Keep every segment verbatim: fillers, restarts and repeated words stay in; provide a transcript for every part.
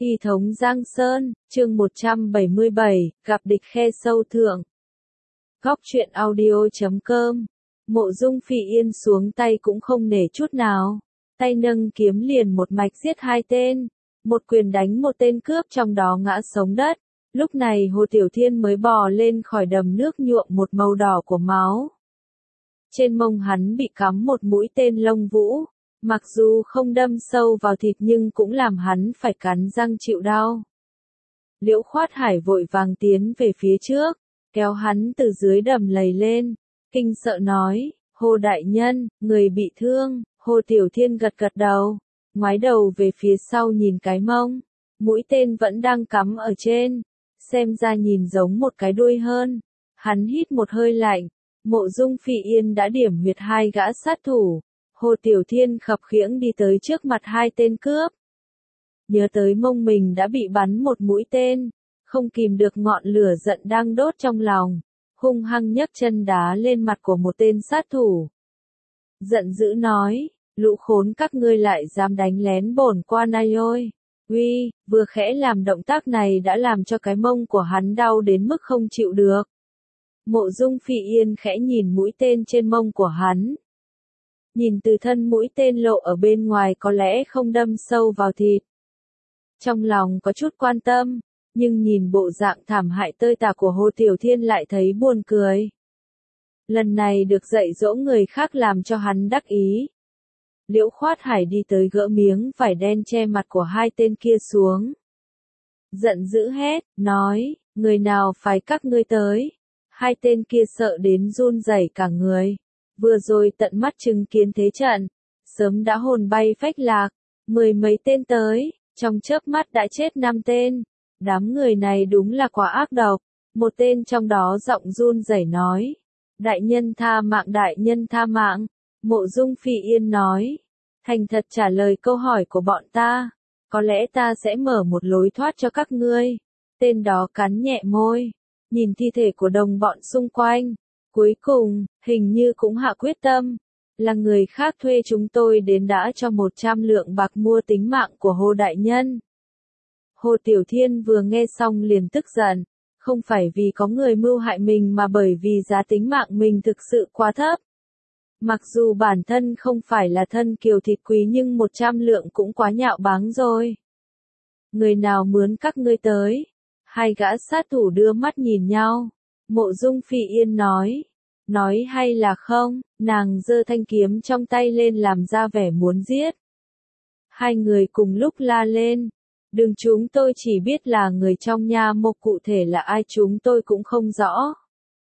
Y thống Giang Sơn, chương một trăm bảy mươi bảy, gặp địch khe sâu thượng. Góc truyện audio chấm com. Mộ Dung Phỉ Yên xuống tay cũng không nể chút nào. Tay nâng kiếm liền một mạch giết hai tên. Một quyền đánh một tên cướp trong đó ngã sống đất. Lúc này Hồ Tiểu Thiên mới bò lên khỏi đầm nước nhuộm một màu đỏ của máu. Trên mông hắn bị cắm một mũi tên lông vũ. Mặc dù không đâm sâu vào thịt nhưng cũng làm hắn phải cắn răng chịu đau. Liễu Khoát Hải vội vàng tiến về phía trước, kéo hắn từ dưới đầm lầy lên, kinh sợ nói, Hồ đại nhân, người bị thương. Hồ Tiểu Thiên gật gật đầu, ngoái đầu về phía sau nhìn cái mông, mũi tên vẫn đang cắm ở trên, xem ra nhìn giống một cái đuôi hơn. Hắn hít một hơi lạnh, Mộ Dung Phỉ Yên đã điểm huyệt hai gã sát thủ. Hồ Tiểu Thiên khập khiễng đi tới trước mặt hai tên cướp. Nhớ tới mông mình đã bị bắn một mũi tên, không kìm được ngọn lửa giận đang đốt trong lòng, hung hăng nhấc chân đá lên mặt của một tên sát thủ. Giận dữ nói, lũ khốn các ngươi lại dám đánh lén bổn quan ai ôi. Uy, vừa khẽ làm động tác này đã làm cho cái mông của hắn đau đến mức không chịu được. Mộ Dung Phỉ Yên khẽ nhìn mũi tên trên mông của hắn. Nhìn từ thân mũi tên lộ ở bên ngoài có lẽ không đâm sâu vào thịt. Trong lòng có chút quan tâm, nhưng nhìn bộ dạng thảm hại tơi tả của Hồ Tiểu Thiên lại thấy buồn cười. Lần này được dạy dỗ người khác làm cho hắn đắc ý. Liễu Khoát Hải đi tới gỡ miếng vải đen che mặt của hai tên kia xuống. Giận dữ hét, nói, người nào phái các ngươi tới. Hai tên kia sợ đến run rẩy cả người. Vừa rồi tận mắt chứng kiến thế trận, sớm đã hồn bay phách lạc, mười mấy tên tới, trong chớp mắt đã chết năm tên. Đám người này đúng là quá ác độc. Một tên trong đó giọng run rẩy nói, đại nhân tha mạng, đại nhân tha mạng. Mộ Dung Phỉ Yên nói, thành thật trả lời câu hỏi của bọn ta, có lẽ ta sẽ mở một lối thoát cho các ngươi. Tên đó cắn nhẹ môi, nhìn thi thể của đồng bọn xung quanh. Cuối cùng, hình như cũng hạ quyết tâm, là người khác thuê chúng tôi đến đã cho một trăm lượng bạc mua tính mạng của Hồ đại nhân. Hồ Tiểu Thiên vừa nghe xong liền tức giận, không phải vì có người mưu hại mình mà bởi vì giá tính mạng mình thực sự quá thấp. Mặc dù bản thân không phải là thân kiều thịt quý nhưng một trăm lượng cũng quá nhạo báng rồi. Người nào mướn các ngươi tới? Hai gã sát thủ đưa mắt nhìn nhau. Mộ Dung Phỉ Yên nói, nói hay là không, nàng giơ thanh kiếm trong tay lên làm ra vẻ muốn giết. Hai người cùng lúc la lên, đừng, chúng tôi chỉ biết là người trong nha mộ, cụ thể là ai chúng tôi cũng không rõ.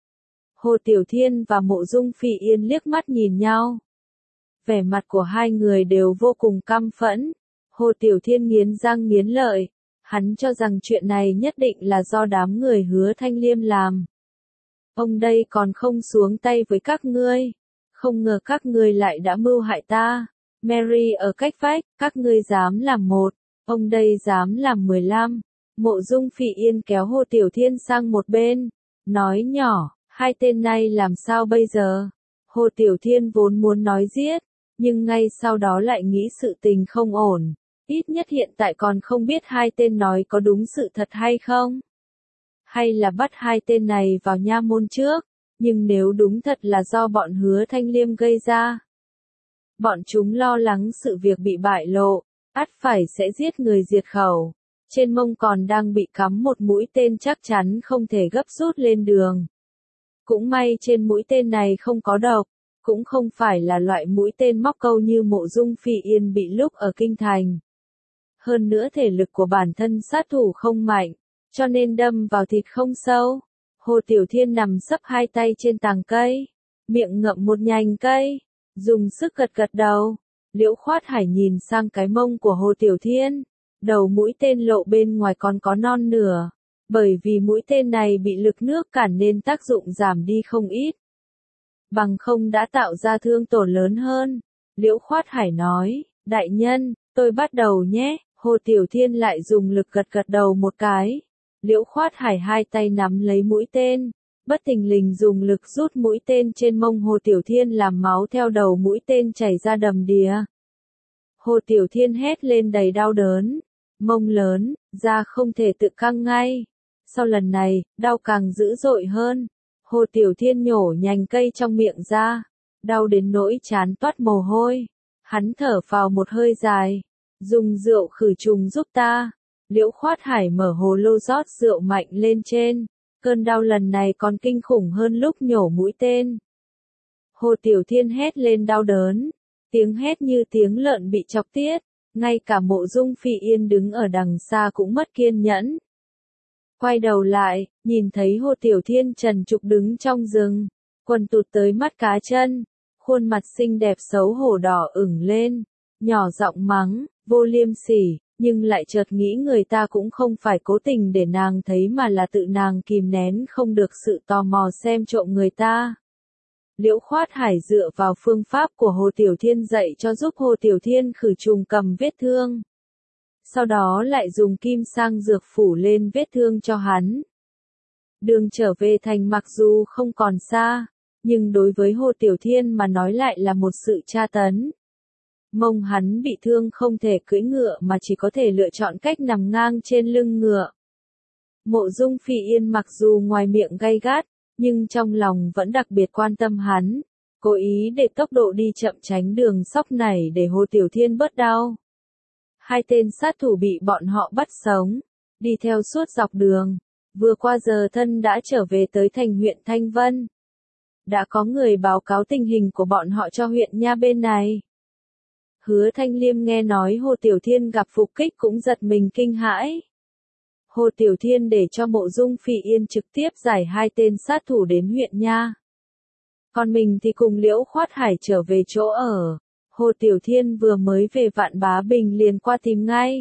Hồ Tiểu Thiên và Mộ Dung Phỉ Yên liếc mắt nhìn nhau. Vẻ mặt của hai người đều vô cùng căm phẫn. Hồ Tiểu Thiên nghiến răng nghiến lợi, hắn cho rằng chuyện này nhất định là do đám người Hứa Thanh Liêm làm. Ông đây còn không xuống tay với các ngươi. Không ngờ các ngươi lại đã mưu hại ta. Mary ở cách vách, các ngươi dám làm một, ông đây dám làm mười lăm. Mộ Dung Phỉ Yên kéo Hồ Tiểu Thiên sang một bên, nói nhỏ, hai tên này làm sao bây giờ? Hồ Tiểu Thiên vốn muốn nói giết, nhưng ngay sau đó lại nghĩ sự tình không ổn. Ít nhất hiện tại còn không biết hai tên nói có đúng sự thật hay không. Hay là bắt hai tên này vào nha môn trước, nhưng nếu đúng thật là do bọn Hứa Thanh Liêm gây ra. Bọn chúng lo lắng sự việc bị bại lộ, ắt phải sẽ giết người diệt khẩu. Trên mông còn đang bị cắm một mũi tên chắc chắn không thể gấp rút lên đường. Cũng may trên mũi tên này không có độc, cũng không phải là loại mũi tên móc câu như Mộ Dung Phỉ Yên bị lúc ở kinh thành. Hơn nữa thể lực của bản thân sát thủ không mạnh, cho nên đâm vào thịt không sâu. Hồ Tiểu Thiên nằm sấp hai tay trên tàng cây, miệng ngậm một nhành cây, dùng sức gật gật đầu. Liễu Khoát Hải nhìn sang cái mông của Hồ Tiểu Thiên, đầu mũi tên lộ bên ngoài còn có non nửa, bởi vì mũi tên này bị lực nước cản nên tác dụng giảm đi không ít. Bằng không đã tạo ra thương tổn lớn hơn. Liễu Khoát Hải nói, đại nhân, tôi bắt đầu nhé. Hồ Tiểu Thiên lại dùng lực gật gật đầu một cái. Liễu Khoát Hải hai tay nắm lấy mũi tên, bất thình lình dùng lực rút mũi tên trên mông Hồ Tiểu Thiên làm máu theo đầu mũi tên chảy ra đầm đìa. Hồ Tiểu Thiên hét lên đầy đau đớn, Mông lớn, da không thể tự căng ngay. Sau lần này, đau càng dữ dội hơn. Hồ Tiểu Thiên nhổ nhành cây trong miệng ra. Đau đến nỗi trán toát mồ hôi. Hắn thở phào một hơi dài. Dùng rượu khử trùng giúp ta. Liễu Khoát Hải mở hồ lô rót rượu mạnh lên trên. Cơn đau lần này còn kinh khủng hơn lúc nhổ mũi tên. Hồ Tiểu Thiên hét lên đau đớn. Tiếng hét như tiếng lợn bị chọc tiết. Ngay cả Mộ Dung Phi Yên đứng ở đằng xa cũng mất kiên nhẫn. Quay đầu lại, nhìn thấy Hồ Tiểu Thiên trần trục đứng trong rừng. Quần tụt tới mắt cá chân. Khuôn mặt xinh đẹp xấu hổ đỏ ửng lên. Nhỏ giọng mắng, vô liêm sỉ. Nhưng lại chợt nghĩ người ta cũng không phải cố tình để nàng thấy mà là tự nàng kìm nén không được sự tò mò xem trộm người ta. Liễu Khoát Hải dựa vào phương pháp của Hồ Tiểu Thiên dạy cho giúp Hồ Tiểu Thiên khử trùng cầm vết thương. Sau đó lại dùng kim sang dược phủ lên vết thương cho hắn. Đường trở về thành mặc dù không còn xa, nhưng đối với Hồ Tiểu Thiên mà nói lại là một sự tra tấn. Mông hắn bị thương không thể cưỡi ngựa mà chỉ có thể lựa chọn cách nằm ngang trên lưng ngựa. Mộ Dung Phi Yên mặc dù ngoài miệng gay gắt, nhưng trong lòng vẫn đặc biệt quan tâm hắn, cố ý để tốc độ đi chậm tránh đường sóc này để Hồ Tiểu Thiên bớt đau. Hai tên sát thủ bị bọn họ bắt sống, đi theo suốt dọc đường, vừa qua giờ thân đã trở về tới thành huyện Thanh Vân. Đã có người báo cáo tình hình của bọn họ cho huyện nha bên này. Hứa Thanh Liêm nghe nói Hồ Tiểu Thiên gặp phục kích cũng giật mình kinh hãi. Hồ Tiểu Thiên để cho Mộ Dung Phi Yên trực tiếp giải hai tên sát thủ đến huyện nha. Còn mình thì cùng Liễu Khoát Hải trở về chỗ ở. Hồ Tiểu Thiên vừa mới về Vạn Bá Bình liền qua tìm ngay.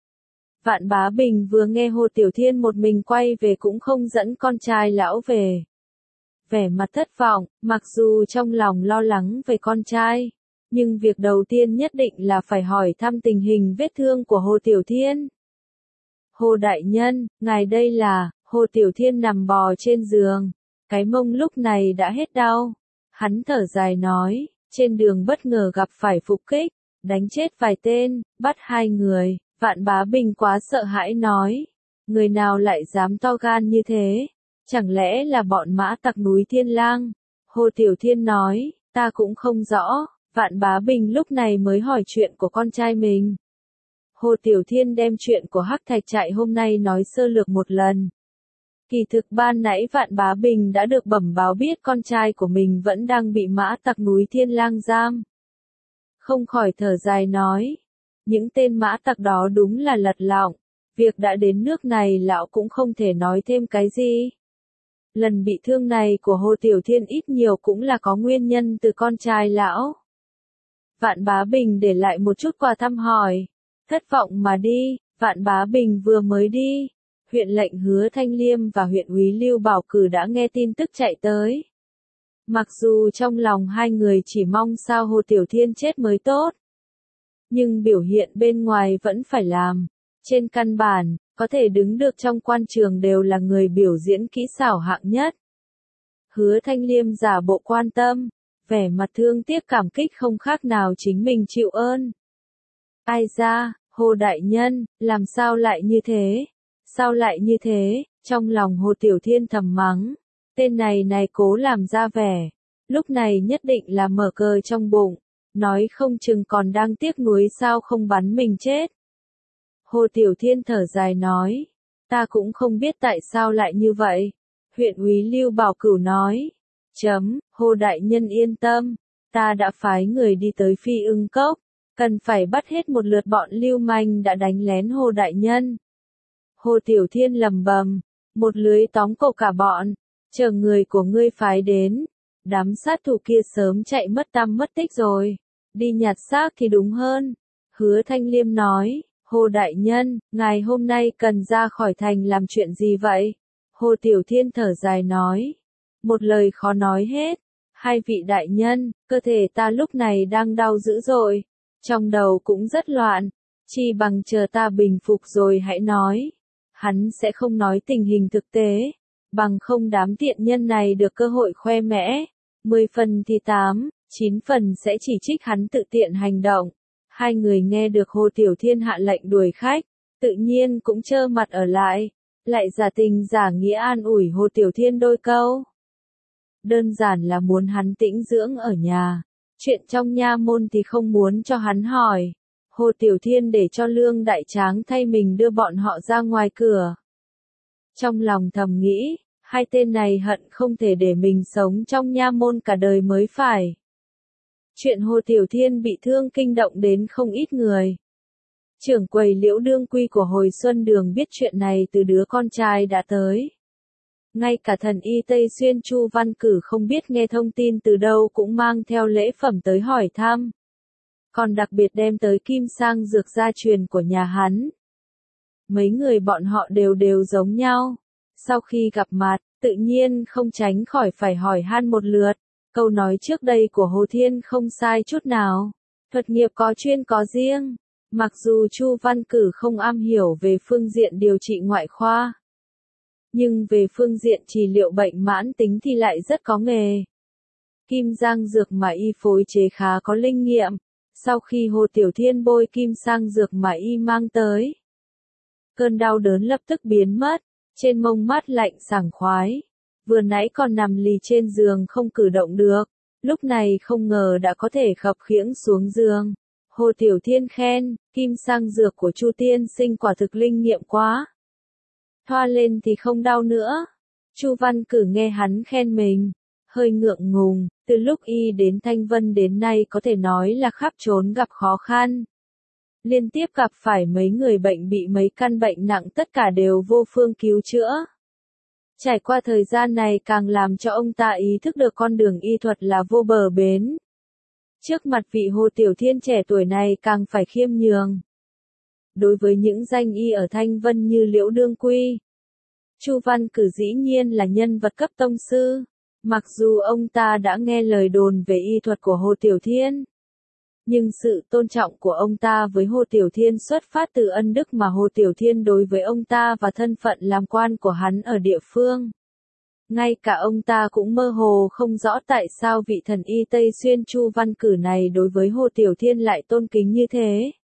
Vạn Bá Bình vừa nghe Hồ Tiểu Thiên một mình quay về cũng không dẫn con trai lão về. Vẻ mặt thất vọng, mặc dù trong lòng lo lắng về con trai. Nhưng việc đầu tiên nhất định là phải hỏi thăm tình hình vết thương của Hồ Tiểu Thiên. Hồ Đại Nhân, ngài đây là, Hồ Tiểu Thiên nằm bò trên giường. Cái mông lúc này đã hết đau. Hắn thở dài nói, trên đường bất ngờ gặp phải phục kích, đánh chết vài tên, bắt hai người. Vạn Bá Bình quá sợ hãi nói, người nào lại dám to gan như thế? Chẳng lẽ là bọn mã tặc núi Thiên Lang? Hồ Tiểu Thiên nói, ta cũng không rõ. Vạn Bá Bình lúc này mới hỏi chuyện của con trai mình. Hồ Tiểu Thiên đem chuyện của Hắc Thạch Trại hôm nay nói sơ lược một lần. Kỳ thực ban nãy Vạn Bá Bình đã được bẩm báo biết con trai của mình vẫn đang bị mã tặc núi Thiên Lang giam. Không khỏi thở dài nói, những tên mã tặc đó đúng là lật lọng, việc đã đến nước này lão cũng không thể nói thêm cái gì. Lần bị thương này của Hồ Tiểu Thiên ít nhiều cũng là có nguyên nhân từ con trai lão. Vạn Bá Bình để lại một chút quà thăm hỏi. Thất vọng mà đi, Vạn Bá Bình vừa mới đi. Huyện lệnh Hứa Thanh Liêm và huyện úy Lưu Bảo Cử đã nghe tin tức chạy tới. Mặc dù trong lòng hai người chỉ mong sao Hồ Tiểu Thiên chết mới tốt. Nhưng biểu hiện bên ngoài vẫn phải làm. Trên căn bản, có thể đứng được trong quan trường đều là người biểu diễn kỹ xảo hạng nhất. Hứa Thanh Liêm giả bộ quan tâm. Vẻ mặt thương tiếc cảm kích không khác nào chính mình chịu ơn. Ai ra, Hồ Đại Nhân, làm sao lại như thế? Sao lại như thế? Trong lòng Hồ Tiểu Thiên thầm mắng. Tên này này cố làm ra vẻ. Lúc này nhất định là mở cờ trong bụng. Nói không chừng còn đang tiếc nuối sao không bắn mình chết. Hồ Tiểu Thiên thở dài nói. Ta cũng không biết tại sao lại như vậy. Huyện úy Lưu Bảo Cửu nói. Chấm, Hồ Đại Nhân yên tâm, ta đã phái người đi tới Phi Ưng Cốc, cần phải bắt hết một lượt bọn lưu manh đã đánh lén Hồ Đại Nhân. Hồ Tiểu Thiên lầm bầm, một lưới tóm cổ cả bọn, chờ người của ngươi phái đến, đám sát thủ kia sớm chạy mất tăm mất tích rồi, đi nhặt xác thì đúng hơn. Hứa Thanh Liêm nói, Hồ Đại Nhân, ngài hôm nay cần ra khỏi thành làm chuyện gì vậy? Hồ Tiểu Thiên thở dài nói. Một lời khó nói hết. Hai vị đại nhân, cơ thể ta lúc này đang đau dữ dội. Trong đầu cũng rất loạn. Chi bằng chờ ta bình phục rồi hãy nói. Hắn sẽ không nói tình hình thực tế. Bằng không đám tiện nhân này được cơ hội khoe mẽ. Mười phần thì tám, chín phần sẽ chỉ trích hắn tự tiện hành động. Hai người nghe được Hồ Tiểu Thiên hạ lệnh đuổi khách. tự nhiên cũng trơ mặt ở lại, lại giả tình giả nghĩa an ủi Hồ Tiểu Thiên đôi câu. Đơn giản là muốn hắn tĩnh dưỡng ở nhà, chuyện trong nha môn thì không muốn cho hắn hỏi. Hồ Tiểu Thiên để cho Lương Đại Tráng thay mình đưa bọn họ ra ngoài cửa. Trong lòng thầm nghĩ, hai tên này hận không thể để mình sống trong nha môn cả đời mới phải. Chuyện Hồ Tiểu Thiên bị thương kinh động đến không ít người. Trưởng quầy Liễu Đương Quy của Hồi Xuân Đường biết chuyện này từ đứa con trai đã tới. Ngay cả thần y Tây Xuyên Chu Văn Cử không biết nghe thông tin từ đâu cũng mang theo lễ phẩm tới hỏi thăm. Còn đặc biệt đem tới kim sang dược gia truyền của nhà hắn. Mấy người bọn họ đều đều giống nhau. Sau khi gặp mặt, tự nhiên không tránh khỏi phải hỏi han một lượt. Câu nói trước đây của Hồ Thiên không sai chút nào. Thuật nghiệp có chuyên có riêng. Mặc dù Chu Văn Cử không am hiểu về phương diện điều trị ngoại khoa, nhưng về phương diện trị liệu bệnh mãn tính thì lại rất có nghề. Kim Giang dược mà y phối chế khá có linh nghiệm. Sau khi Hồ Tiểu Thiên bôi kim sang dược mà y mang tới, cơn đau đớn lập tức biến mất, trên mông mát lạnh sảng khoái. Vừa nãy còn nằm lì trên giường không cử động được, lúc này không ngờ đã có thể khập khiễng xuống giường. Hồ Tiểu Thiên khen, kim sang dược của Chu tiên sinh quả thực linh nghiệm quá. Thoa lên thì không đau nữa. Chu Văn Cử nghe hắn khen mình, hơi ngượng ngùng, từ lúc y đến Thanh Vân đến nay có thể nói là khắp trốn gặp khó khăn. Liên tiếp gặp phải mấy người bệnh bị mấy căn bệnh nặng tất cả đều vô phương cứu chữa. Trải qua thời gian này càng làm cho ông ta ý thức được con đường y thuật là vô bờ bến. Trước mặt vị Hồ Tiểu Thiên trẻ tuổi này càng phải khiêm nhường. Đối với những danh y ở Thanh Vân như Liễu Đương Quy, Chu Văn Cử dĩ nhiên là nhân vật cấp tông sư. Mặc dù ông ta đã nghe lời đồn về y thuật của Hồ Tiểu Thiên, nhưng sự tôn trọng của ông ta với Hồ Tiểu Thiên xuất phát từ ân đức mà Hồ Tiểu Thiên đối với ông ta và thân phận làm quan của hắn ở địa phương. Ngay cả ông ta cũng mơ hồ không rõ tại sao vị thần y Tây Xuyên Chu Văn Cử này đối với Hồ Tiểu Thiên lại tôn kính như thế.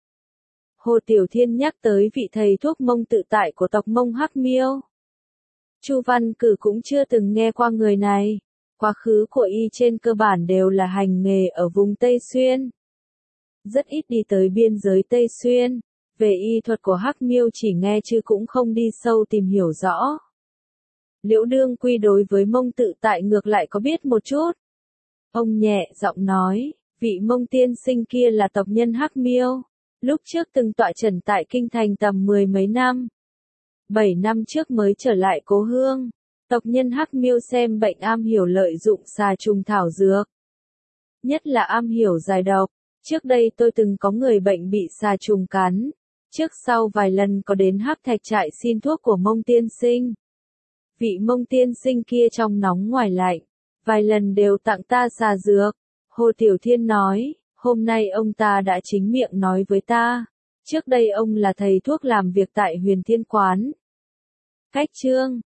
Hồ Tiểu Thiên nhắc tới vị thầy thuốc Mông tự tại của tộc Mông Hắc Miêu. Chu Văn Cử cũng chưa từng nghe qua người này. Quá khứ của y trên cơ bản đều là hành nghề ở vùng Tây Xuyên. Rất ít đi tới biên giới Tây Xuyên. Về y thuật của Hắc Miêu chỉ nghe chứ cũng không đi sâu tìm hiểu rõ. Liễu Đương Quy đối với Mông tự tại ngược lại có biết một chút. Ông nhẹ giọng nói, vị Mông tiên sinh kia là tộc nhân Hắc Miêu. Lúc trước từng tọa trần tại kinh thành tầm mười mấy năm. Bảy năm trước mới trở lại cố hương. Tộc nhân Hắc Miêu xem bệnh am hiểu lợi dụng xà trùng thảo dược. Nhất là am hiểu giải độc. Trước đây tôi từng có người bệnh bị xà trùng cắn. Trước sau vài lần có đến Hắc Thạch trại xin thuốc của Mông tiên sinh. Vị Mông tiên sinh kia trong nóng ngoài lạnh. Vài lần đều tặng ta xà dược. Hồ Tiểu Thiên nói, hôm nay ông ta đã chính miệng nói với ta. Trước đây ông là thầy thuốc làm việc tại Huyền Thiên Quán. Cách chương